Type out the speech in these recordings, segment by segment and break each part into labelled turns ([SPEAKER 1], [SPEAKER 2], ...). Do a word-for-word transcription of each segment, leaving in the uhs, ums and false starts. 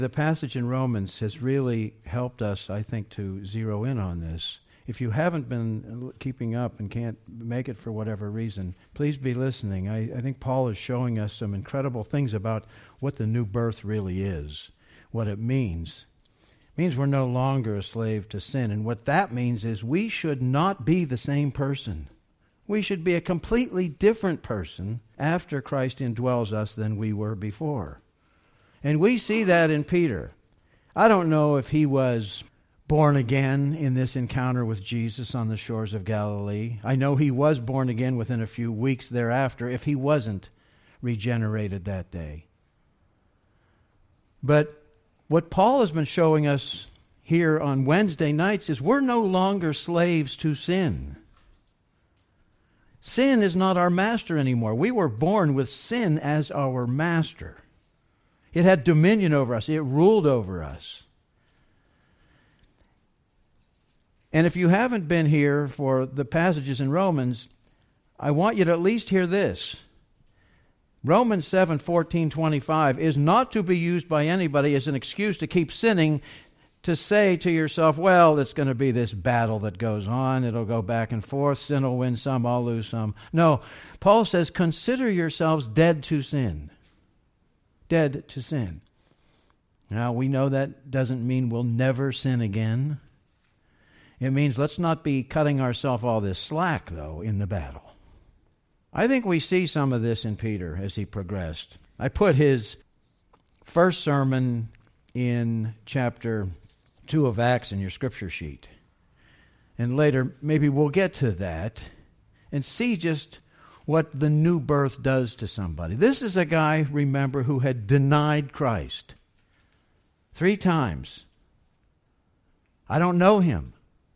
[SPEAKER 1] The passage in Romans has really helped us, I think, to zero in on this. If you haven't been keeping up and can't make it for whatever reason, please be listening. I, I think Paul is showing us some incredible things about what the new birth really is, what it means. It means we're no longer a slave to sin, and what that means is we should not be the same person. We should be a completely different person after Christ indwells us than we were before. And we see that in Peter. I don't know if he was born again in this encounter with Jesus on the shores of Galilee. I know he was born again within a few weeks thereafter if he wasn't regenerated that day. But what Paul has been showing us here on Wednesday nights is we're no longer slaves to sin. Sin is not our master anymore. We were born with sin as our master. It had dominion over us. It ruled over us. And if you haven't been here for the passages in Romans, I want you to at least hear this. Romans seven, fourteen, twenty-five is not to be used by anybody as an excuse to keep sinning, to say to yourself, well, it's going to be this battle that goes on. It'll go back and forth. Sin will win some, I'll lose some. No, Paul says, consider yourselves dead to sin. Dead to sin. Now, we know that doesn't mean we'll never sin again. It means let's not be cutting ourselves all this slack, though, in the battle. I think we see some of this in Peter as he progressed. I put his first sermon in chapter two of Acts in your scripture sheet. And later, maybe we'll get to that and see just what the new birth does to somebody. This is a guy, remember, who had denied Christ three times. I don't know him.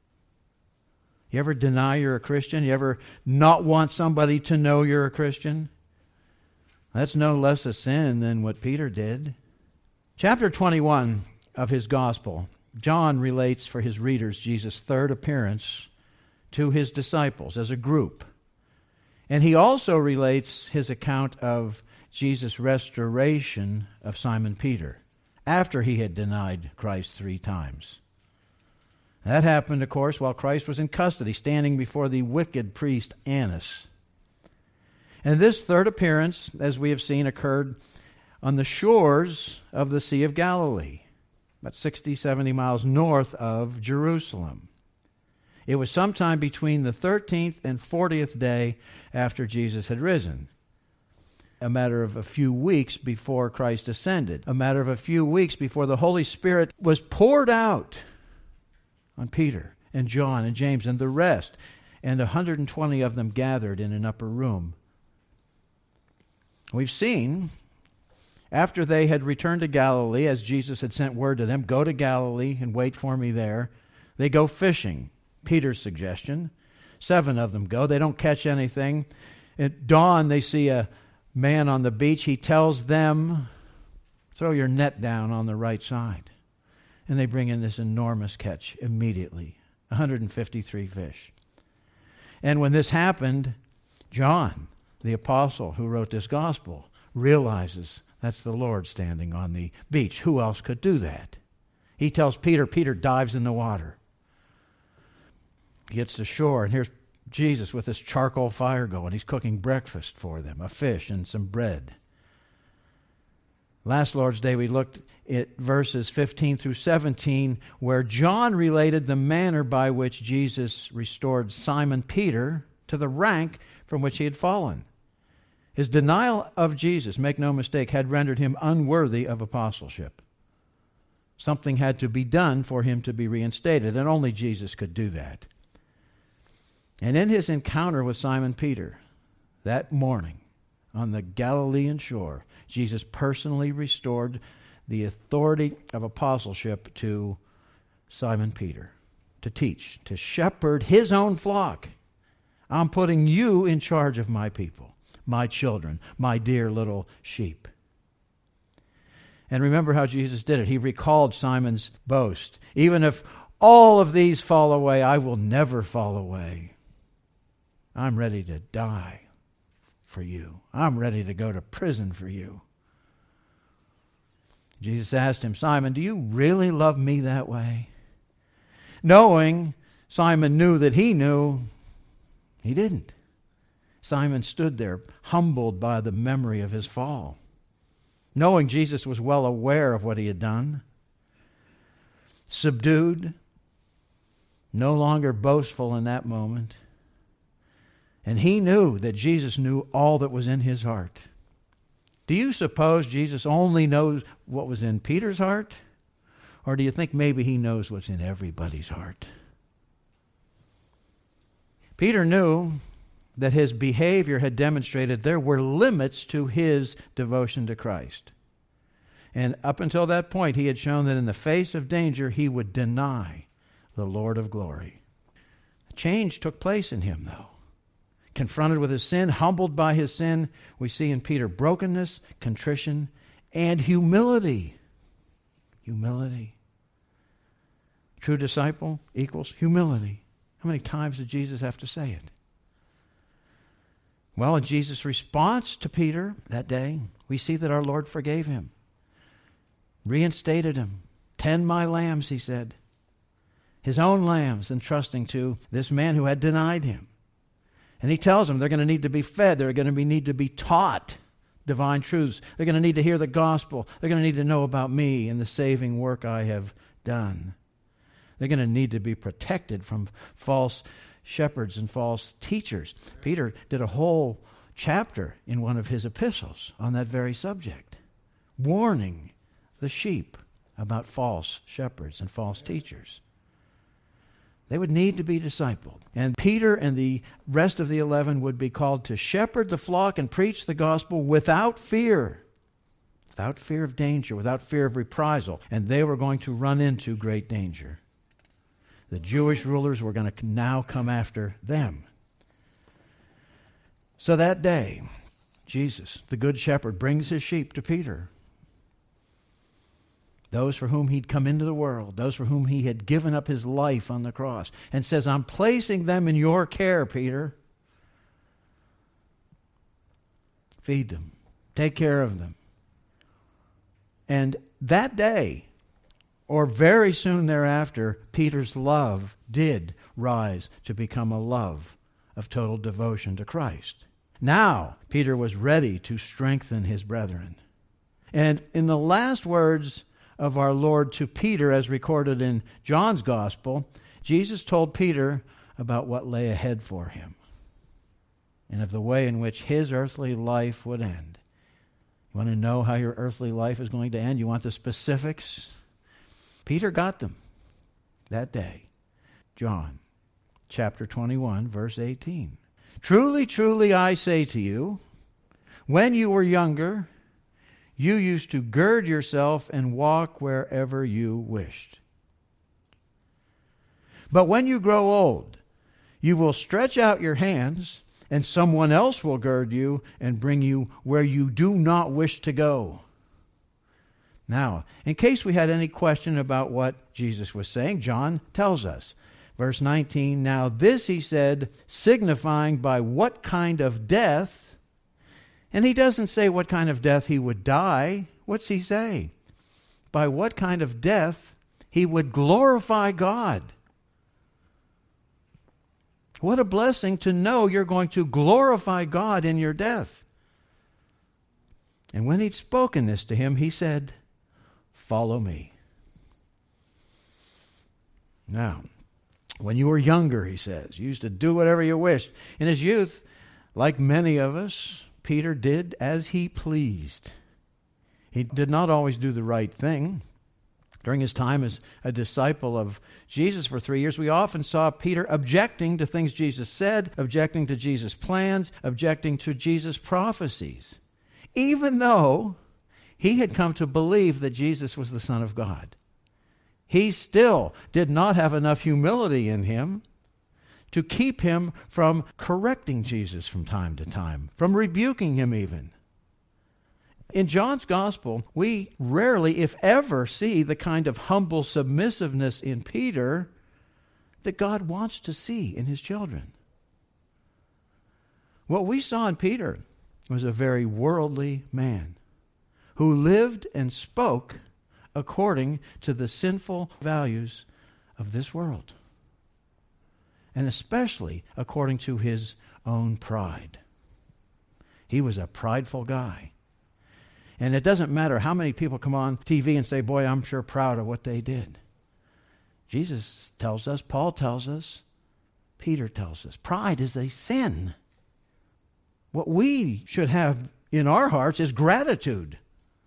[SPEAKER 1] You ever deny you're a Christian? You ever not want somebody to know you're a Christian? That's no less a sin than what Peter did. Chapter twenty-one of his gospel, John relates for his readers Jesus' third appearance to his disciples as a group. And he also relates his account of Jesus' restoration of Simon Peter after he had denied Christ three times. That happened, of course, while Christ was in custody, standing before the wicked priest Annas. And this third appearance, as we have seen, occurred on the shores of the Sea of Galilee, about sixty, seventy miles north of Jerusalem. It was sometime between the thirteenth and fortieth day after Jesus had risen. A matter of a few weeks before Christ ascended. A matter of a few weeks before the Holy Spirit was poured out on Peter and John and James and the rest, and one hundred twenty of them gathered in an upper room. We've seen, after they had returned to Galilee, as Jesus had sent word to them, go to Galilee and wait for me there, they go fishing. Peter's suggestion. Seven of them go. They don't catch anything. At dawn, they see a man on the beach. He tells them, throw your net down on the right side. And they bring in this enormous catch immediately, one hundred fifty-three fish. And when this happened, John, the apostle who wrote this gospel, realizes that's the Lord standing on the beach. Who else could do that? He tells Peter, Peter dives in the water. He gets to shore, and here's Jesus with this charcoal fire going. He's cooking breakfast for them, a fish and some bread. Last Lord's Day, we looked at verses fifteen through seventeen, where John related the manner by which Jesus restored Simon Peter to the rank from which he had fallen. His denial of Jesus, make no mistake, had rendered him unworthy of apostleship. Something had to be done for him to be reinstated, and only Jesus could do that. And in his encounter with Simon Peter that morning on the Galilean shore, Jesus personally restored the authority of apostleship to Simon Peter, to teach, to shepherd his own flock. I'm putting you in charge of my people, my children, my dear little sheep. And remember how Jesus did it. He recalled Simon's boast. Even if all of these fall away, I will never fall away. I'm ready to die for you. I'm ready to go to prison for you. Jesus asked him, Simon, do you really love me that way? Knowing Simon knew that he knew, he didn't. Simon stood there, humbled by the memory of his fall. Knowing Jesus was well aware of what he had done, subdued, no longer boastful in that moment. And he knew that Jesus knew all that was in his heart. Do you suppose Jesus only knows what was in Peter's heart? Or do you think maybe he knows what's in everybody's heart? Peter knew that his behavior had demonstrated there were limits to his devotion to Christ. And up until that point, he had shown that in the face of danger, he would deny the Lord of glory. A change took place in him, though. Confronted with his sin, humbled by his sin, we see in Peter brokenness, contrition, and humility. Humility. True disciple equals humility. How many times did Jesus have to say it? Well, in Jesus' response to Peter that day, we see that our Lord forgave him, reinstated him. Tend my lambs, he said. His own lambs, entrusting to this man who had denied him. And he tells them they're going to need to be fed. They're going to be, need to be taught divine truths. They're going to need to hear the gospel. They're going to need to know about me and the saving work I have done. They're going to need to be protected from false shepherds and false teachers. Peter did a whole chapter in one of his epistles on that very subject, warning the sheep about false shepherds and false teachers. They would need to be discipled. And Peter and the rest of the eleven would be called to shepherd the flock and preach the gospel without fear, without fear of danger, without fear of reprisal. And they were going to run into great danger. The Jewish rulers were going to now come after them. So that day, Jesus, the good shepherd, brings his sheep to Peter. Those for whom he'd come into the world, those for whom he had given up his life on the cross, and says, I'm placing them in your care, Peter. Feed them. Take care of them. And that day, or very soon thereafter, Peter's love did rise to become a love of total devotion to Christ. Now, Peter was ready to strengthen his brethren. And in the last words of our Lord to Peter, as recorded in John's Gospel, Jesus told Peter about what lay ahead for him and of the way in which his earthly life would end. You want to know how your earthly life is going to end? You want the specifics? Peter got them that day. John chapter twenty-one, verse eighteen. Truly, truly, I say to you, when you were younger, you used to gird yourself and walk wherever you wished. But when you grow old, you will stretch out your hands, and someone else will gird you and bring you where you do not wish to go. Now, in case we had any question about what Jesus was saying, John tells us. Verse nineteen, now this he said, signifying by what kind of death. And he doesn't say what kind of death he would die. What's he say? By what kind of death he would glorify God. What a blessing to know you're going to glorify God in your death. And when he'd spoken this to him, he said, follow me. Now, when you were younger, he says, you used to do whatever you wished. In his youth, like many of us, Peter did as he pleased. He did not always do the right thing. During his time as a disciple of Jesus for three years, we often saw Peter objecting to things Jesus said, objecting to Jesus' plans, objecting to Jesus' prophecies, even though he had come to believe that Jesus was the Son of God. He still did not have enough humility in him to keep him from correcting Jesus from time to time, from rebuking him even. In John's Gospel, we rarely, if ever, see the kind of humble submissiveness in Peter that God wants to see in his children. What we saw in Peter was a very worldly man who lived and spoke according to the sinful values of this world, and especially according to his own pride. He was a prideful guy. And it doesn't matter how many people come on T V and say, boy, I'm sure proud of what they did. Jesus tells us, Paul tells us, Peter tells us, pride is a sin. What we should have in our hearts is gratitude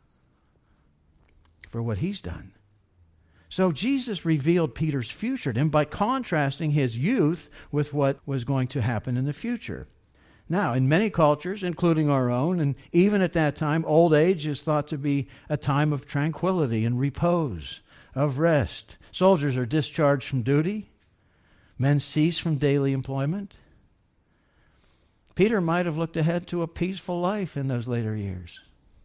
[SPEAKER 1] for what he's done. So Jesus revealed Peter's future to him by contrasting his youth with what was going to happen in the future. Now, in many cultures, including our own, and even at that time, old age is thought to be a time of tranquility and repose, of rest. Soldiers are discharged from duty. Men cease from daily employment. Peter might have looked ahead to a peaceful life in those later years.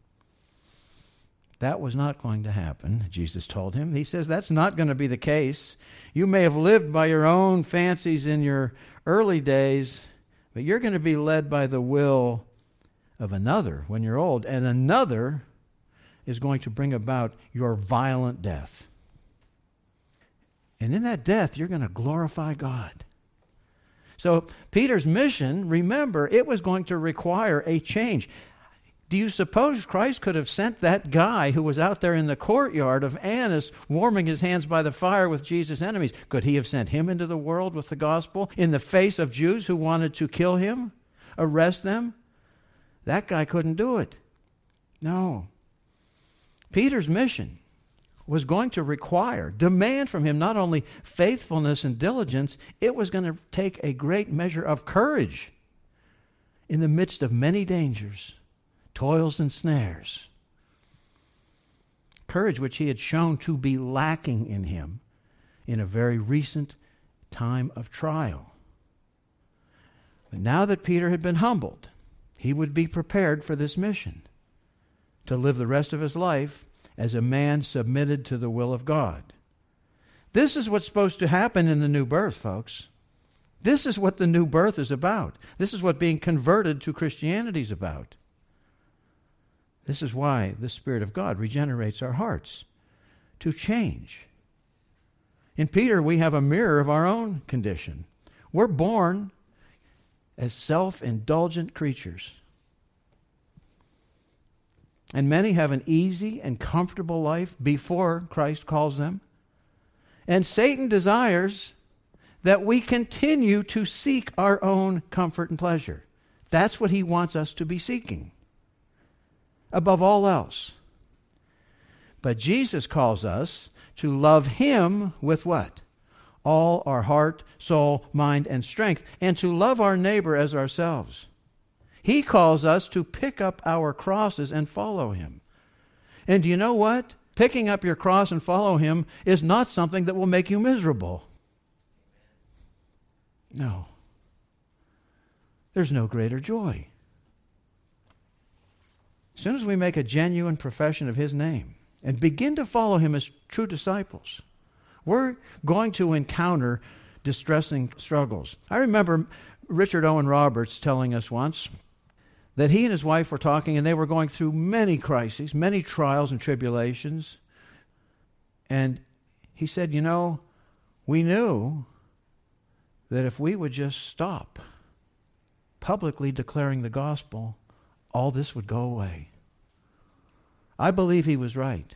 [SPEAKER 1] That was not going to happen, Jesus told him. He says that's not going to be the case. You may have lived by your own fancies in your early days, but you're going to be led by the will of another when you're old, and another is going to bring about your violent death. And in that death, you're going to glorify God. So Peter's mission, remember, it was going to require a change. Do you suppose Christ could have sent that guy who was out there in the courtyard of Annas warming his hands by the fire with Jesus' enemies? Could he have sent him into the world with the gospel in the face of Jews who wanted to kill him, arrest them? That guy couldn't do it. No. Peter's mission was going to require, demand from him not only faithfulness and diligence, it was going to take a great measure of courage in the midst of many dangers, toils and snares. Courage which he had shown to be lacking in him in a very recent time of trial. But now that Peter had been humbled, he would be prepared for this mission, to live the rest of his life as a man submitted to the will of God. This is what's supposed to happen in the new birth, folks. This is what the new birth is about. This is what being converted to Christianity is about. This is why the Spirit of God regenerates our hearts to change. In Peter, we have a mirror of our own condition. We're born as self-indulgent creatures. And many have an easy and comfortable life before Christ calls them. And Satan desires that we continue to seek our own comfort and pleasure. That's what he wants us to be seeking, above all else. But Jesus calls us to love him with what? All our heart, soul, mind, and strength, and to love our neighbor as ourselves. He calls us to pick up our crosses and follow him. And do you know what? Picking up your cross and follow him is not something that will make you miserable. No. There's no greater joy. As soon as we make a genuine profession of his name and begin to follow him as true disciples, we're going to encounter distressing struggles. I remember Richard Owen Roberts telling us once that he and his wife were talking, and they were going through many crises, many trials and tribulations. And he said, you know, we knew that if we would just stop publicly declaring the gospel, all this would go away. I believe he was right.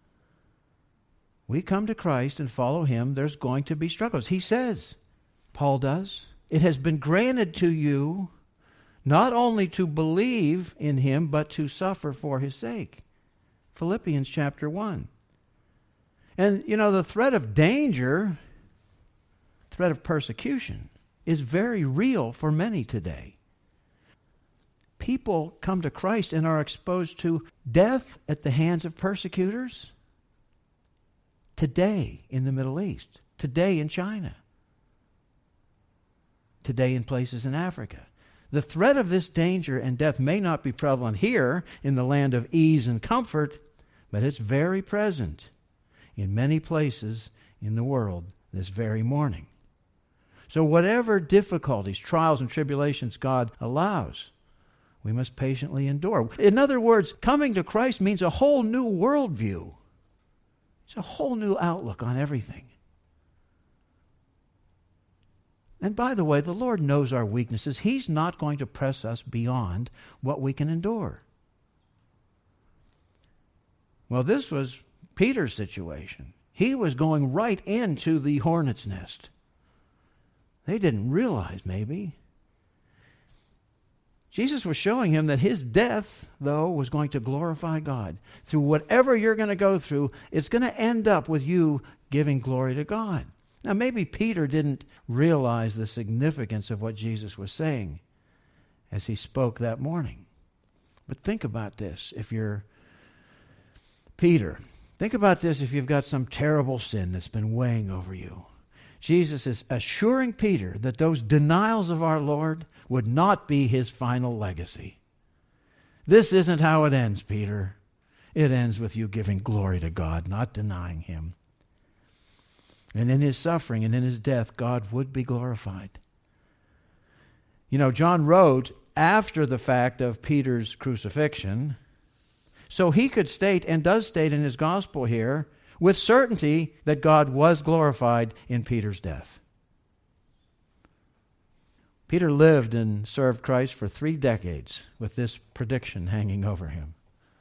[SPEAKER 1] We come to Christ and follow him, there's going to be struggles. He says, Paul does, it has been granted to you not only to believe in him, but to suffer for his sake. Philippians chapter one. And, you know, the threat of danger, threat of persecution, is very real for many today. People come to Christ and are exposed to death at the hands of persecutors today in the Middle East, today in China, today in places in Africa. The threat of this danger and death may not be prevalent here in the land of ease and comfort, but it's very present in many places in the world this very morning. So whatever difficulties, trials, and tribulations God allows, we must patiently endure. In other words, coming to Christ means a whole new worldview. It's a whole new outlook on everything. And by the way, the Lord knows our weaknesses. He's not going to press us beyond what we can endure. Well, this was Peter's situation. He was going right into the hornet's nest. They didn't realize, maybe. Jesus was showing him that his death, though, was going to glorify God. Through whatever you're going to go through, it's going to end up with you giving glory to God. Now, maybe Peter didn't realize the significance of what Jesus was saying as he spoke that morning. But think about this. If you're Peter, think about this if you've got some terrible sin that's been weighing over you. Jesus is assuring Peter that those denials of our Lord would not be his final legacy. This isn't how it ends, Peter. It ends with you giving glory to God, not denying him. And in his suffering and in his death, God would be glorified. You know, John wrote after the fact of Peter's crucifixion, so he could state, and does state in his gospel here, with certainty that God was glorified in Peter's death. Peter lived and served Christ for three decades with this prediction hanging over him.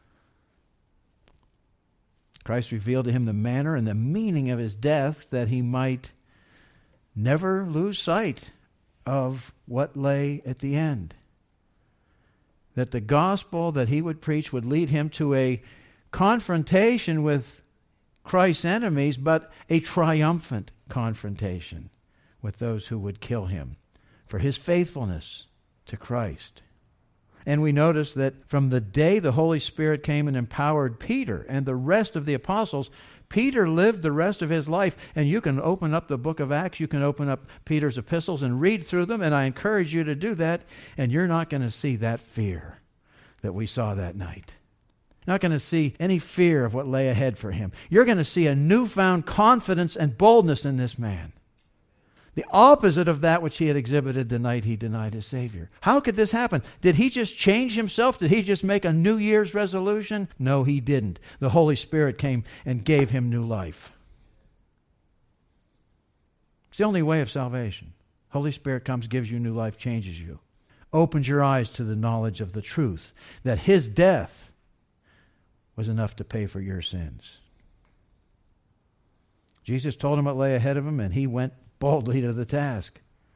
[SPEAKER 1] Christ revealed to him the manner and the meaning of his death that he might never lose sight of what lay at the end. That the gospel that he would preach would lead him to a confrontation with Christ's enemies, but a triumphant confrontation with those who would kill him for his faithfulness to Christ. And we notice that from the day the Holy Spirit came and empowered Peter and the rest of the apostles, Peter lived the rest of his life. And you can open up the book of Acts, you can open up Peter's epistles and read through them, and I encourage you to do that, and you're not going to see that fear that we saw that night. Not going to see any fear of what lay ahead for him. You're going to see a newfound confidence and boldness in this man. The opposite of that which he had exhibited the night he denied his Savior. How could this happen? Did he just change himself? Did he just make a New Year's resolution? No, he didn't. The Holy Spirit came and gave him new life. It's the only way of salvation. Holy Spirit comes, gives you new life, changes you. Opens your eyes to the knowledge of the truth that his death was enough to pay for your sins. Jesus told him what lay ahead of him, and he went boldly to the task.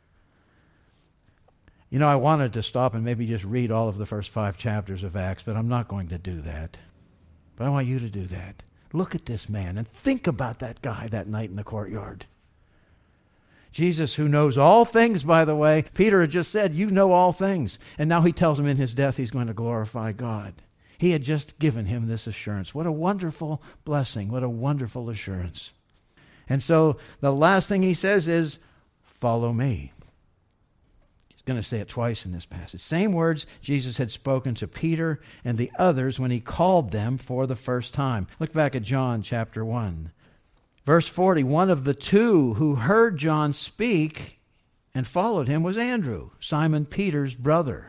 [SPEAKER 1] You know, I wanted to stop and maybe just read all of the first five chapters of Acts, but I'm not going to do that. But I want you to do that. Look at this man and think about that guy that night in the courtyard. Jesus, who knows all things, by the way, Peter had just said, you know all things. And now he tells him in his death he's going to glorify God. He had just given him this assurance. What a wonderful blessing. What a wonderful assurance. And so the last thing he says is, follow me. He's going to say it twice in this passage. Same words Jesus had spoken to Peter and the others when he called them for the first time. Look back at John chapter one. Verse forty, one of the two who heard John speak and followed him was Andrew, Simon Peter's brother.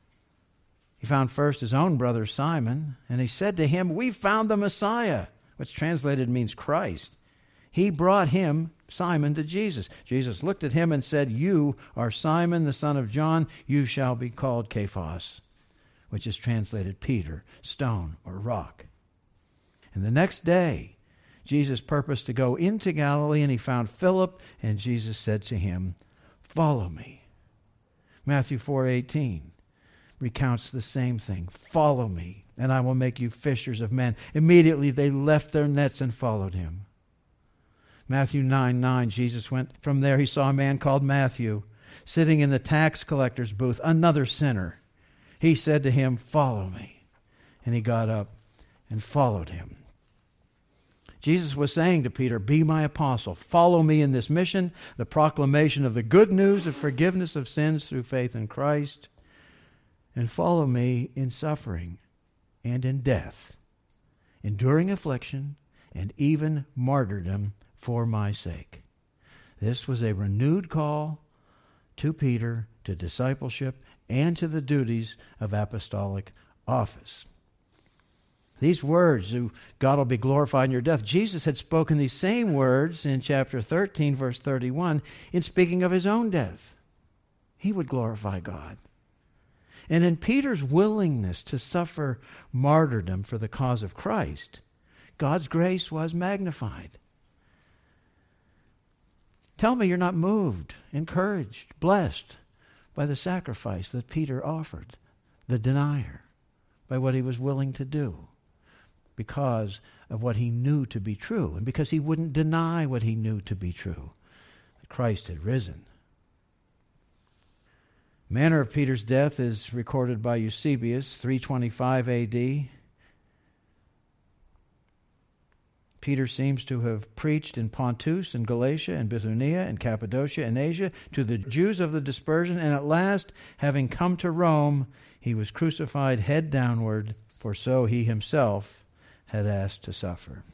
[SPEAKER 1] He found first his own brother Simon, and he said to him, we found the Messiah, which translated means Christ. He brought him, Simon, to Jesus. Jesus looked at him and said, you are Simon, the son of John. You shall be called Cephas, which is translated Peter, stone or rock. And the next day, Jesus purposed to go into Galilee, and he found Philip, and Jesus said to him, follow me. Matthew four eighteen recounts the same thing. Follow me, and I will make you fishers of men. Immediately they left their nets and followed him. Matthew nine nine, Jesus went from there. He saw a man called Matthew sitting in the tax collector's booth, another sinner. He said to him, follow me. And he got up and followed him. Jesus was saying to Peter, be my apostle. Follow me in this mission, the proclamation of the good news of forgiveness of sins through faith in Christ. And follow me in suffering and in death, enduring affliction and even martyrdom for my sake. This was a renewed call to Peter to discipleship and to the duties of apostolic office. These words, God will be glorified in your death. Jesus had spoken these same words in chapter thirteen, verse thirty-one, in speaking of his own death. He would glorify God. And in Peter's willingness to suffer martyrdom for the cause of Christ, God's grace was magnified. Tell me you're not moved, encouraged, blessed by the sacrifice that Peter offered, the denier, by what he was willing to do, because of what he knew to be true, and because he wouldn't deny what he knew to be true, that Christ had risen. The manner of Peter's death is recorded by Eusebius, three twenty-five A D. Peter seems to have preached in Pontus and Galatia and Bithynia and Cappadocia and Asia to the Jews of the dispersion, and at last, having come to Rome, he was crucified head downward, for so he himself had asked to suffer.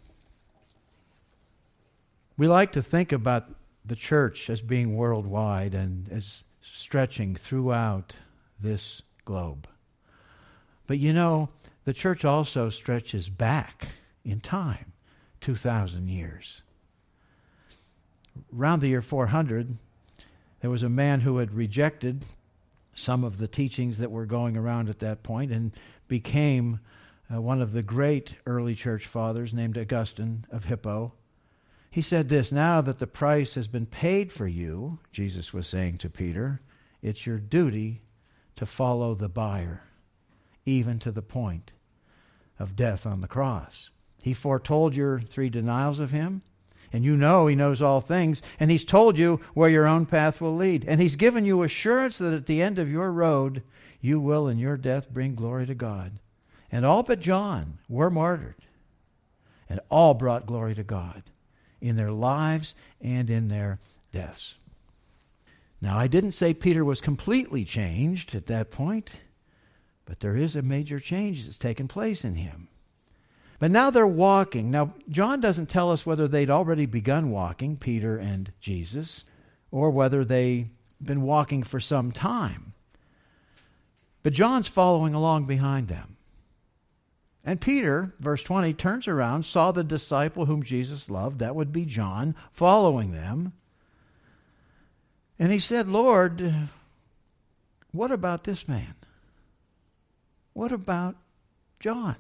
[SPEAKER 1] We like to think about the church as being worldwide and as stretching throughout this globe. But you know, the church also stretches back in time, two thousand years. Around the year four hundred, there was a man who had rejected some of the teachings that were going around at that point and became uh, one of the great early church fathers named Augustine of Hippo. He said this, "Now that the price has been paid for you," Jesus was saying to Peter, "it's your duty to follow the buyer, even to the point of death on the cross." He foretold your three denials of him, and you know he knows all things, and he's told you where your own path will lead, and he's given you assurance that at the end of your road, you will in your death bring glory to God. And all but John were martyred, and all brought glory to God in their lives and in their deaths. Now, I didn't say Peter was completely changed at that point, but there is a major change that's taken place in him. But now they're walking. Now, John doesn't tell us whether they'd already begun walking, Peter and Jesus, or whether they'd been walking for some time. But John's following along behind them. And Peter, verse twenty, turns around, saw the disciple whom Jesus loved, that would be John, following them. And he said, "Lord, what about this man? What about John?"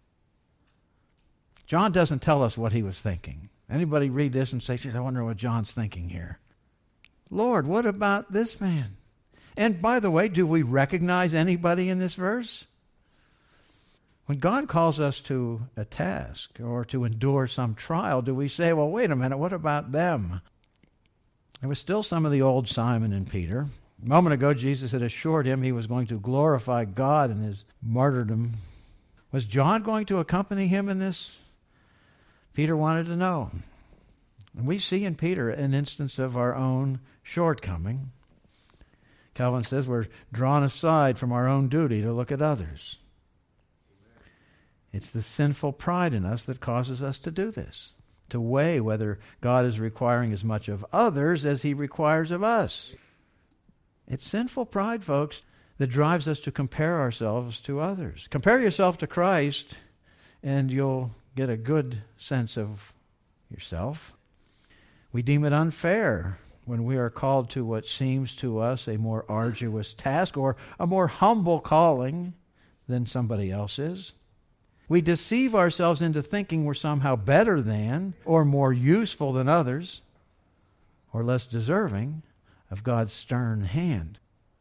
[SPEAKER 1] John doesn't tell us what he was thinking. Anybody read this and say, "I wonder what John's thinking here." Lord, what about this man? And by the way, do we recognize anybody in this verse? When God calls us to a task or to endure some trial, do we say, well, wait a minute, what about them? There was still some of the old Simon and Peter. A moment ago, Jesus had assured him he was going to glorify God in his martyrdom. Was John going to accompany him in this? Peter wanted to know. And we see in Peter an instance of our own shortcoming. Calvin says we're drawn aside from our own duty to look at others. It's the sinful pride in us that causes us to do this, to weigh whether God is requiring as much of others as he requires of us. It's sinful pride, folks, that drives us to compare ourselves to others. Compare yourself to Christ, and you'll get a good sense of yourself. We deem it unfair when we are called to what seems to us a more arduous task or a more humble calling than somebody else is. We deceive ourselves into thinking we're somehow better than or more useful than others or less deserving of God's stern hand.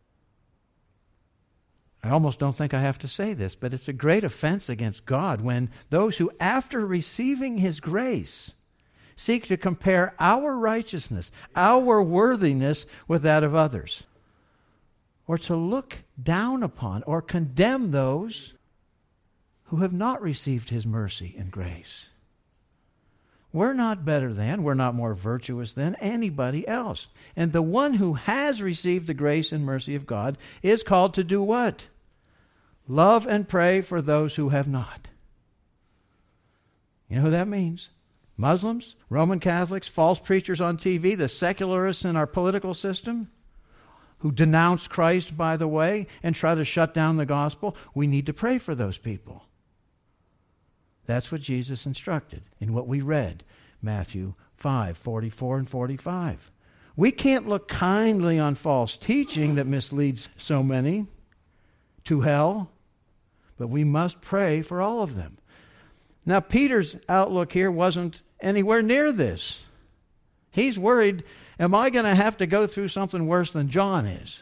[SPEAKER 1] I almost don't think I have to say this, but it's a great offense against God when those who, after receiving his grace, seek to compare our righteousness, our worthiness with that of others, or to look down upon or condemn those who have not received his mercy and grace. We're not better than, we're not more virtuous than anybody else. And the one who has received the grace and mercy of God is called to do what? Love and pray for those who have not. You know who that means? Muslims, Roman Catholics, false preachers on T V, the secularists in our political system, who denounce Christ, by the way, and try to shut down the gospel. We need to pray for those people. That's what Jesus instructed in what we read, Matthew five, forty-four and forty-five. We can't look kindly on false teaching that misleads so many to hell, but we must pray for all of them. Now, Peter's outlook here wasn't anywhere near this. He's worried, am I going to have to go through something worse than John is?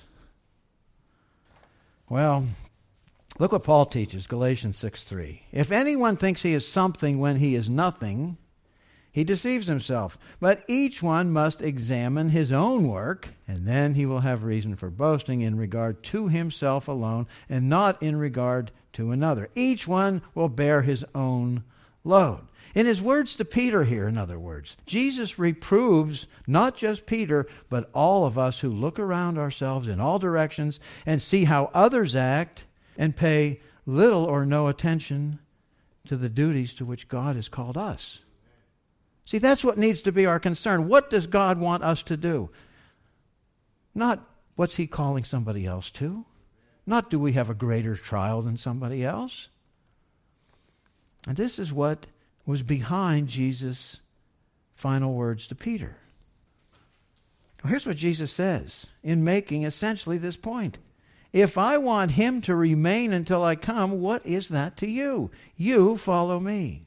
[SPEAKER 1] Well, look what Paul teaches, Galatians six three. If anyone thinks he is something when he is nothing, he deceives himself. But each one must examine his own work, and then he will have reason for boasting in regard to himself alone, and not in regard to another. Each one will bear his own load. In his words to Peter here, in other words, Jesus reproves not just Peter, but all of us who look around ourselves in all directions and see how others act and pay little or no attention to the duties to which God has called us. See, that's what needs to be our concern. What does God want us to do? Not what's he calling somebody else to. Not do we have a greater trial than somebody else. And this is what was behind Jesus' final words to Peter. Well, here's what Jesus says in making essentially this point. If I want him to remain until I come, what is that to you? You follow me.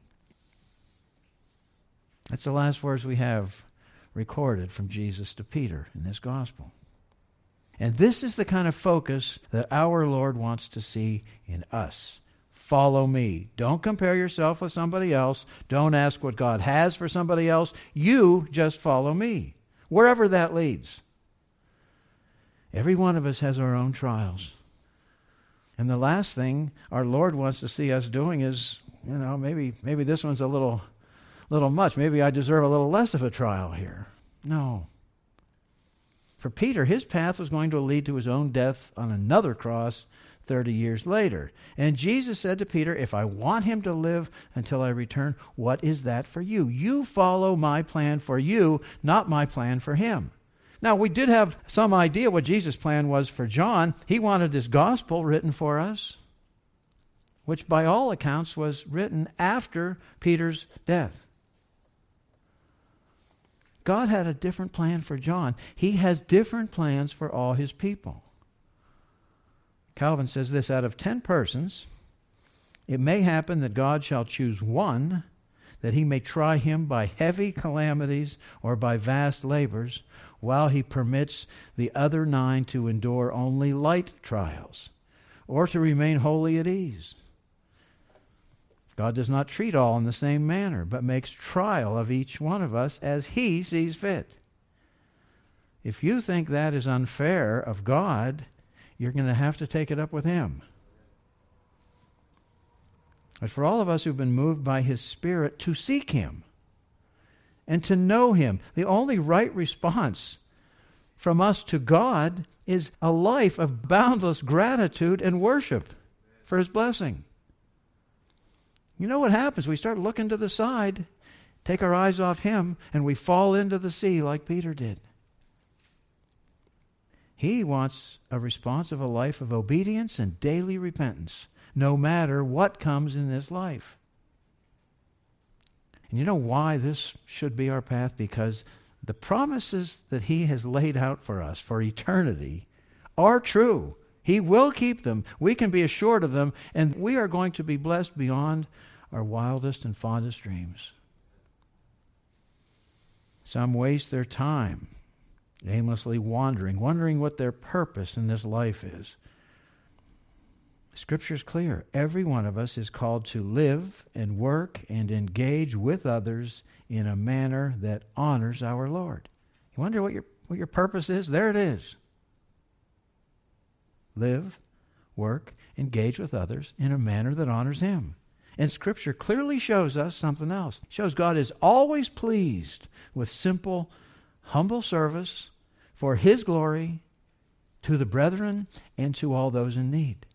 [SPEAKER 1] That's the last words we have recorded from Jesus to Peter in this gospel. And this is the kind of focus that our Lord wants to see in us. Follow me. Don't compare yourself with somebody else. Don't ask what God has for somebody else. You just follow me, wherever that leads. Every one of us has our own trials. And the last thing our Lord wants to see us doing is, you know, maybe maybe this one's a little little much. Maybe I deserve a little less of a trial here. No. For Peter, his path was going to lead to his own death on another cross thirty years later. And Jesus said to Peter, if I want him to live until I return, what is that for you? You follow my plan for you, not my plan for him. Now, we did have some idea what Jesus' plan was for John. He wanted this gospel written for us, which by all accounts was written after Peter's death. God had a different plan for John. He has different plans for all his people. Calvin says this, out of ten persons, it may happen that God shall choose one, that he may try him by heavy calamities or by vast labors, while he permits the other nine to endure only light trials, or to remain wholly at ease. God does not treat all in the same manner, but makes trial of each one of us as he sees fit. If you think that is unfair of God, you're going to have to take it up with him. But for all of us who've been moved by his Spirit to seek him and to know him, the only right response from us to God is a life of boundless gratitude and worship for his blessing. You know what happens? We start looking to the side, take our eyes off him, and we fall into the sea like Peter did. He wants a response of a life of obedience and daily repentance, no matter what comes in this life. And you know why this should be our path? Because the promises that he has laid out for us for eternity are true. He will keep them. We can be assured of them, and we are going to be blessed beyond our wildest and fondest dreams. Some waste their time aimlessly wandering, wondering what their purpose in this life is. Scripture is clear. Every one of us is called to live and work and engage with others in a manner that honors our Lord. You wonder what your what your purpose is? There it is. Live, work, engage with others in a manner that honors him. And Scripture clearly shows us something else. It shows God is always pleased with simple, humble service for his glory to the brethren and to all those in need.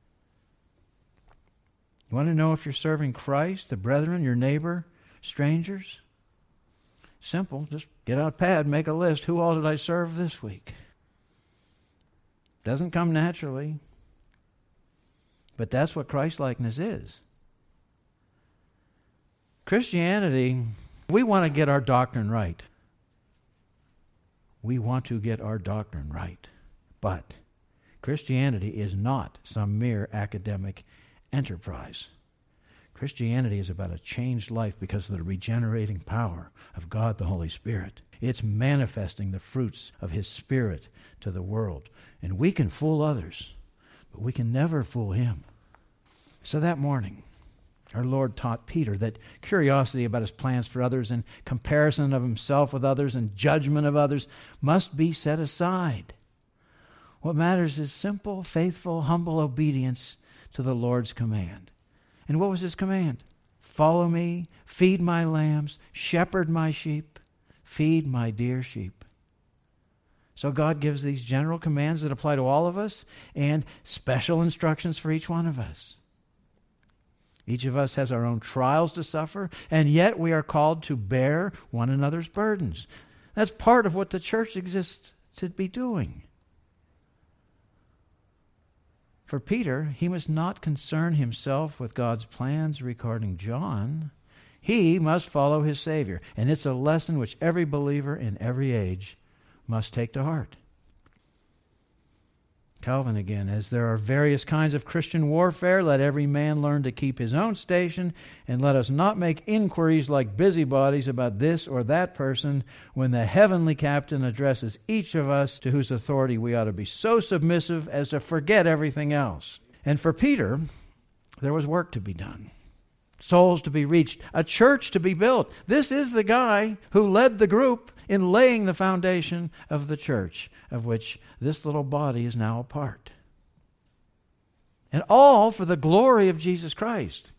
[SPEAKER 1] You want to know if you're serving Christ, the brethren, your neighbor, strangers? Simple. Just get out a pad, make a list. Who all did I serve this week? Doesn't come naturally. But that's what Christ-likeness is. Christianity, we want to get our doctrine right. We want to get our doctrine right. But Christianity is not some mere academic enterprise. Christianity is about a changed life because of the regenerating power of God the Holy Spirit. It's manifesting the fruits of His Spirit to the world. And we can fool others, but we can never fool Him. So that morning, our Lord taught Peter that curiosity about His plans for others and comparison of Himself with others and judgment of others must be set aside. What matters is simple, faithful, humble obedience to the Lord's command. And what was His command? Follow me, feed my lambs, shepherd my sheep, feed my dear sheep. So God gives these general commands that apply to all of us and special instructions for each one of us. Each of us has our own trials to suffer, and yet we are called to bear one another's burdens. That's part of what the church exists to be doing. For Peter, he must not concern himself with God's plans regarding John. He must follow his Savior, and it's a lesson which every believer in every age must take to heart. Calvin again, as there are various kinds of Christian warfare, let every man learn to keep his own station, and let us not make inquiries like busybodies about this or that person when the heavenly captain addresses each of us to whose authority we ought to be so submissive as to forget everything else. And for Peter, there was work to be done. Souls to be reached, a church to be built. This is the guy who led the group in laying the foundation of the church, of which this little body is now a part. And all for the glory of Jesus Christ.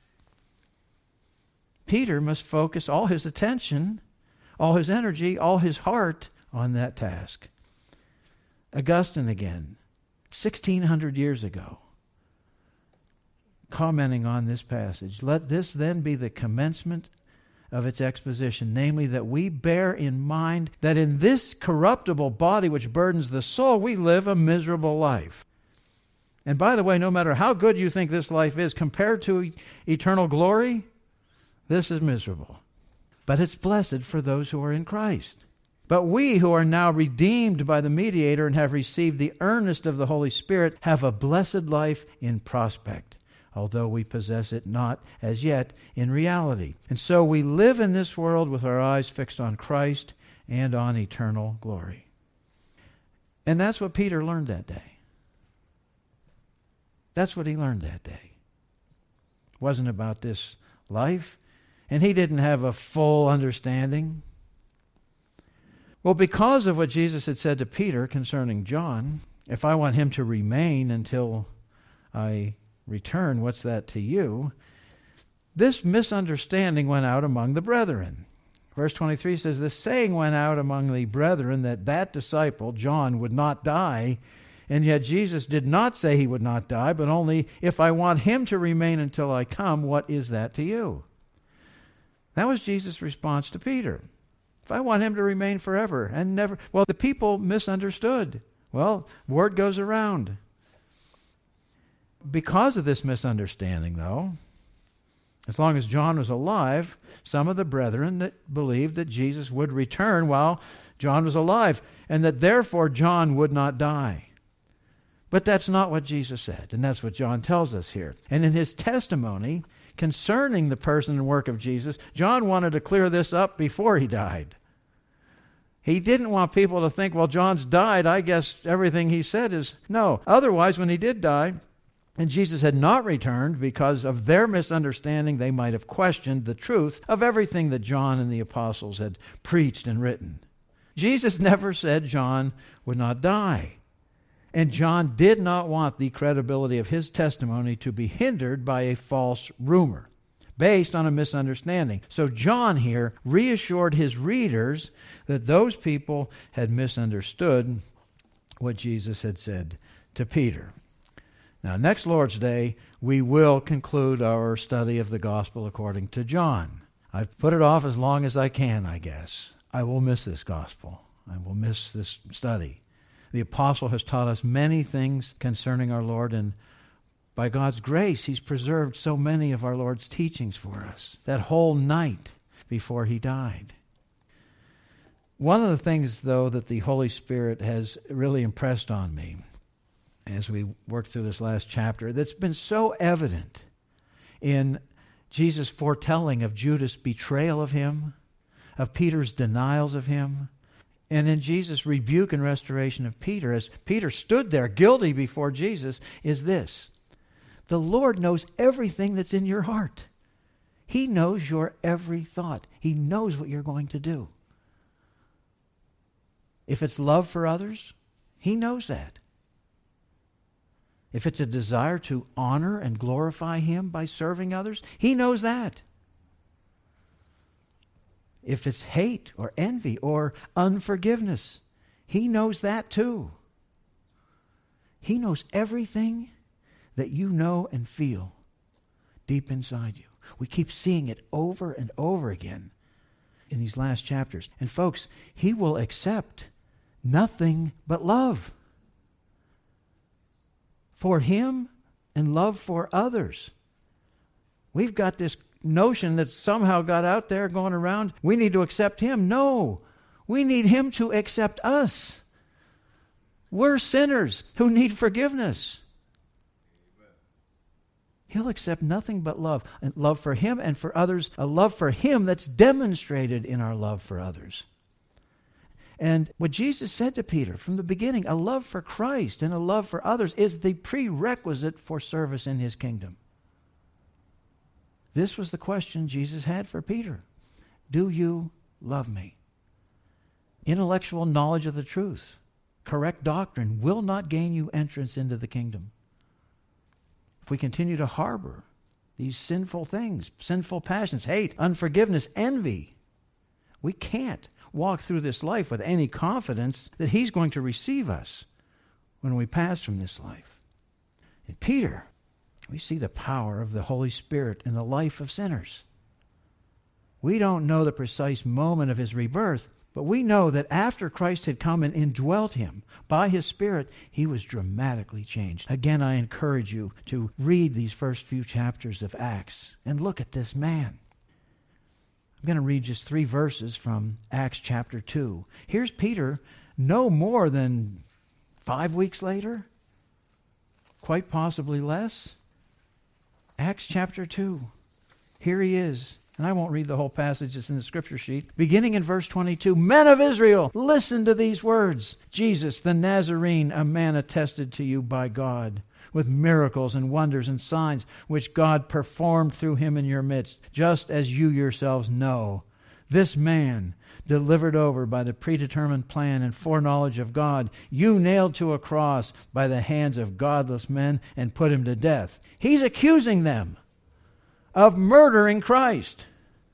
[SPEAKER 1] Peter must focus all his attention, all his energy, all his heart on that task. Augustine again, sixteen hundred years ago, commenting on this passage, let this then be the commencement of its exposition, namely that we bear in mind that in this corruptible body which burdens the soul, we live a miserable life. And by the way, no matter how good you think this life is, compared to e- eternal glory, this is miserable. But it's blessed for those who are in Christ. But we who are now redeemed by the mediator and have received the earnest of the Holy Spirit have a blessed life in prospect, although we possess it not as yet in reality. And so we live in this world with our eyes fixed on Christ and on eternal glory. And that's what Peter learned that day. That's what he learned that day. It wasn't about this life, and he didn't have a full understanding. Well, because of what Jesus had said to Peter concerning John, if I want him to remain until I return, what's that to you? This misunderstanding went out among the brethren. Verse twenty-three says, this saying went out among the brethren that that disciple, John, would not die, and yet Jesus did not say he would not die, but only, if I want him to remain until I come, what is that to you? That was Jesus' response to Peter. If I want him to remain forever and never... Well, the people misunderstood. Well, word goes around. Because of this misunderstanding, though, as long as John was alive, some of the brethren that believed that Jesus would return while John was alive, and that therefore John would not die. But that's not what Jesus said, and that's what John tells us here. And in his testimony concerning the person and work of Jesus, John wanted to clear this up before he died. He didn't want people to think, well, John's died, I guess everything he said is... No. Otherwise, when he did die, and Jesus had not returned, because of their misunderstanding, they might have questioned the truth of everything that John and the apostles had preached and written. Jesus never said John would not die. And John did not want the credibility of his testimony to be hindered by a false rumor based on a misunderstanding. So John here reassured his readers that those people had misunderstood what Jesus had said to Peter. Now, next Lord's Day, we will conclude our study of the Gospel according to John. I've put it off as long as I can, I guess. I will miss this Gospel. I will miss this study. The apostle has taught us many things concerning our Lord, and by God's grace, He's preserved so many of our Lord's teachings for us, that whole night before He died. One of the things, though, that the Holy Spirit has really impressed on me as we work through this last chapter, that's been so evident in Jesus' foretelling of Judas' betrayal of Him, of Peter's denials of Him, and in Jesus' rebuke and restoration of Peter, as Peter stood there guilty before Jesus, is this: the Lord knows everything that's in your heart. He knows your every thought. He knows what you're going to do. If it's love for others, He knows that. If it's a desire to honor and glorify Him by serving others, He knows that. If it's hate or envy or unforgiveness, He knows that too. He knows everything that you know and feel deep inside you. We keep seeing it over and over again in these last chapters. And folks, He will accept nothing but love for Him and love for others. We've got this notion that somehow got out there going around, we need to accept Him. No, we need Him to accept us. We're sinners who need forgiveness. He'll accept nothing but love, and love for Him and for others, a love for Him that's demonstrated in our love for others. And what Jesus said to Peter from the beginning, a love for Christ and a love for others, is the prerequisite for service in His kingdom. This was the question Jesus had for Peter. Do you love me? Intellectual knowledge of the truth, correct doctrine will not gain you entrance into the kingdom. If we continue to harbor these sinful things, sinful passions, hate, unforgiveness, envy, we can't walk through this life with any confidence that He's going to receive us when we pass from this life. In Peter, we see the power of the Holy Spirit in the life of sinners. We don't know the precise moment of his rebirth, but we know that after Christ had come and indwelt him by His Spirit, he was dramatically changed. Again, I encourage you to read these first few chapters of Acts and look at this man. I'm going to read just three verses from Acts chapter two. Here's Peter, no more than five weeks later, quite possibly less. Acts chapter two. Here he is. And I won't read the whole passage, it's in the scripture sheet. Beginning in verse twenty-two, Men of Israel, listen to these words. Jesus, the Nazarene, a man attested to you by God, with miracles and wonders and signs, which God performed through Him in your midst, just as you yourselves know. This man, delivered over by the predetermined plan and foreknowledge of God, you nailed to a cross by the hands of godless men and put Him to death. He's accusing them of murdering Christ.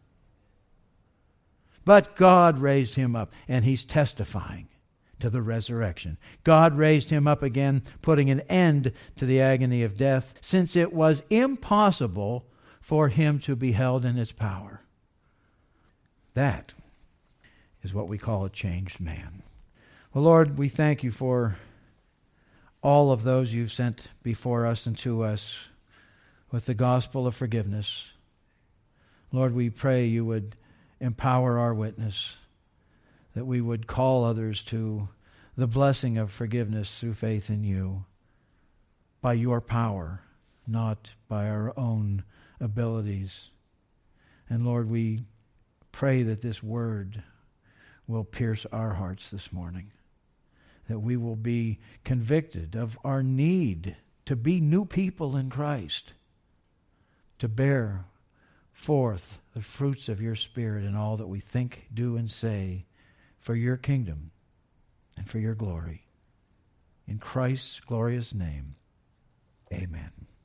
[SPEAKER 1] But God raised Him up, and he's testifying to the resurrection. God raised Him up again, putting an end to the agony of death, since it was impossible for Him to be held in its power. That is what we call a changed man. Well, Lord, we thank You for all of those You've sent before us and to us with the gospel of forgiveness. Lord, we pray You would empower our witness, that we would call others to the blessing of forgiveness through faith in You, by Your power, not by our own abilities. And Lord, we pray that this word will pierce our hearts this morning, that we will be convicted of our need to be new people in Christ, to bear forth the fruits of Your Spirit in all that we think, do, and say for Your kingdom and for Your glory. In Christ's glorious name, amen.